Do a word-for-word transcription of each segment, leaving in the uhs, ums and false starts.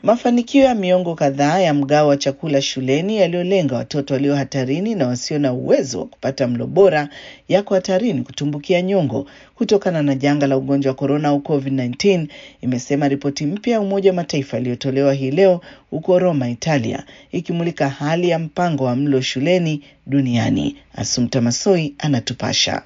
Mafanikio ya miongo kadhaa ya mgao wa chakula shuleni yaliyolenga watoto walio hatarini na wasio na uwezo wa kupata mlo bora yako hatarini kutumbukia nyongo kutokana na janga la ugonjwa wa corona au covid kumi na tisa, imesema ripoti mpya ya Umoja wa Mataifa iliyotolewa hii leo huko Roma, Italia, ikimulika hali ya mpango wa mlo shuleni duniani. Assumpta Massoi anatupasha.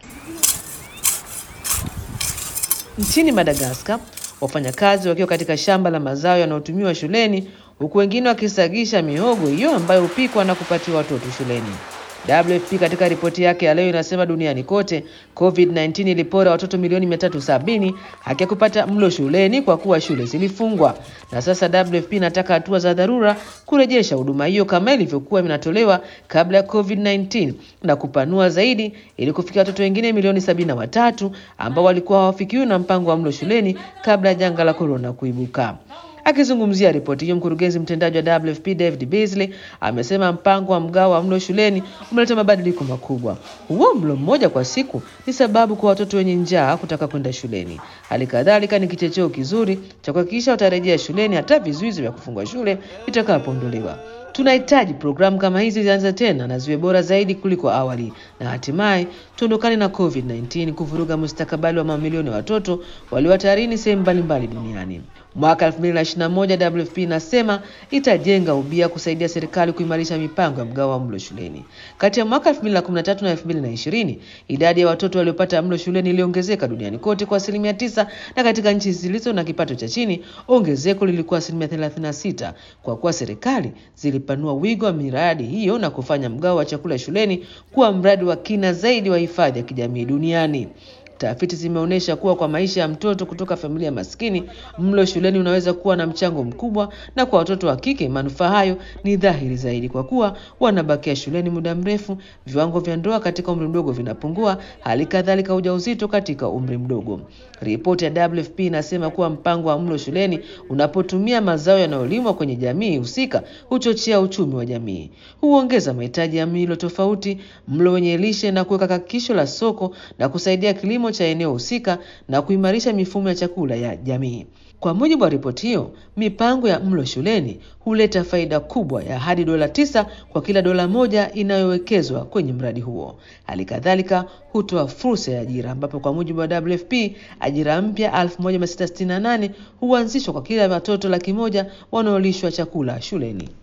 Nchini Madagascar, wafanyakazi wakiwa katika shamba la mazao yanayotumiwa shuleni, huku wengine wakisagisha mihogo hiyo ambayo hupikwa na kupatiwa watoto shuleni. W F P katika ripoti yake ya leo inasema duniani kote covid kumi na tisa ilipora watoto milioni mia tatu sabini haki ya kupata mlo shuleni kwa kuwa shule zilifungwa. Na sasa W F P inataka hatua za dharura kurejesha huduma hiyo kama ilivyokuwa inatolewa kabla ya covid kumi na tisa na kupanua zaidi ili kufikia watoto wengine milioni sabini na watatu ambao walikuwa hawafikiwi na mpango wa mlo shuleni kabla ya janga la corona kuibuka. Akizungumzia ripoti hiyo, mkurugenzi mtendaji wa W F P David Beasley amesema mpango wa mgao wa mlo shuleni umeleta mabadiliko makubwa. Huo mlo mmoja kwa siku ni sababu kwa watoto wenye njaa kutaka kwenda shuleni. Hali kadhalika ni kichocheo kizuri cha kuhakikisha watarejea shuleni hata vizuizi vya kufungwa shule vitakapoondolewa. Tunahitaji programu kama hizi zianze tena na ziwe bora zaidi kuliko awali, na hatimaye tuondokane na covid kumi na tisa kuvuruga mustakabali wa mamilioni ya watoto walio hatarini sehemu mbalimbali duniani. Mwaka elfu mbili na ishirini na moja W F P inasema itajenga ubia kusaidia serikali kuimarisha mipango ya mgao wa mlo shuleni. Kati ya mwaka elfu mbili na kumi na tatu na elfu mbili na ishirini, idadi ya watoto waliopata mlo shuleni iliongezeka duniani kote kwa asilimia tisa, na katika nchi zilizo na kipato cha chini ongezeko lilikuwa asilimia thelathini na sita, kwa kuwa serikali zilipanua wigo wa miradi hiyo na kufanya mgao wa chakula shuleni kuwa mradi wa kina zaidi wa hifadhi ya kijamii duniani. Tafiti zimeonyesha kuwa kwa maisha ya mtoto kutoka familia maskini, mlo shuleni unaweza kuwa na mchango mkubwa, na kwa watoto wa kike manufaa hayo ni dhahiri zaidi kwa kuwa wanabakia shuleni muda mrefu, viwango vya ndoa katika umri mdogo vinapungua, hali kadhalika ujauzito katika umri mdogo. Ripoti ya W F P inasema kuwa mpango wa mlo shuleni unapotumia mazao yanayolimwa kwenye jamii husika huchochea uchumi wa jamii, huongeza mahitaji ya milo tofauti, mlo wenye lishe, na kuweka hakikisho la soko na kusaidia kilimo cha eneo husika na kuimarisha mifumo ya chakula ya jamii. Kwa mujibu wa ripoti hiyo, mipango ya mlo shuleni huleta faida kubwa ya hadi dola tisa kwa kila dola moja inayowekezwa kwenye mradi huo. Hali kadhalika hutoa fursa ya ajira, ambapo kwa mujibu wa W F P ajira mpya elfu moja mia sita sitini na nane huanzishwa kwa kila watoto laki moja wanaolishwa chakula shuleni.